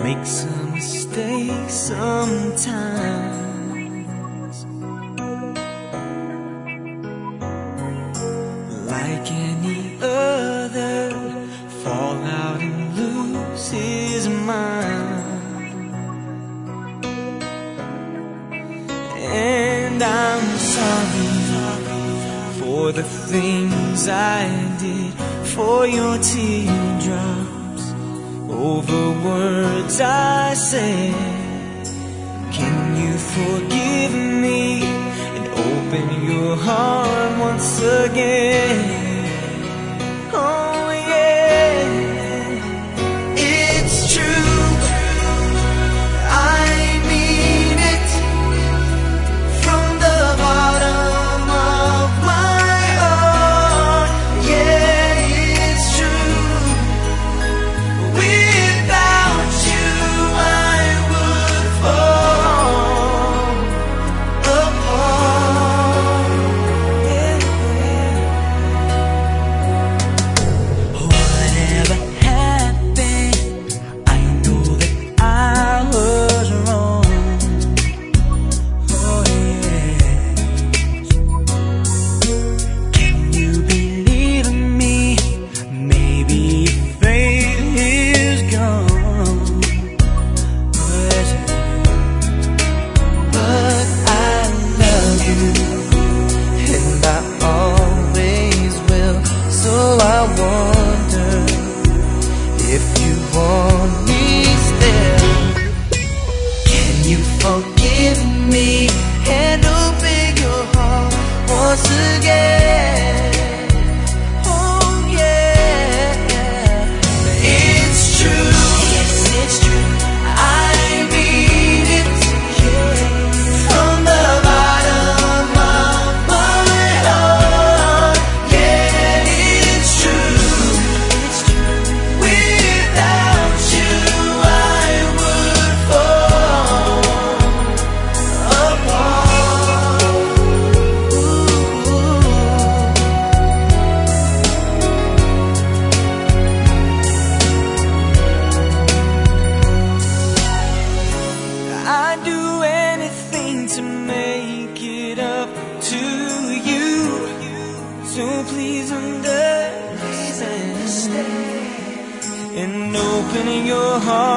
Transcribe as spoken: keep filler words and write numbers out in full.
makes a mistake sometimes. Like any other, fall out and lose his mind. And I'm sorry for the things I did, for your teardrops over words I said. Can you forgive me and open your heart once again? Oh yeah, it's true, I mean it from the bottom of my heart. Yeah, it's true, without you I would fall apart. Yeah. Whatever happened, I know that I was wrong. Oh yeah. Can you believe in me? Maybe faith is gone. But but I love you, and I always will. So I wonder if you want me still. Can you forgive me and open your heart once again? Oh yeah, it's true, yes it's true, I mean it, from the bottom of my heart. Yeah, it's true, it's true, without you I would fall apart. Ooh. I'd do anything to make it up to you, so please understand and open your heart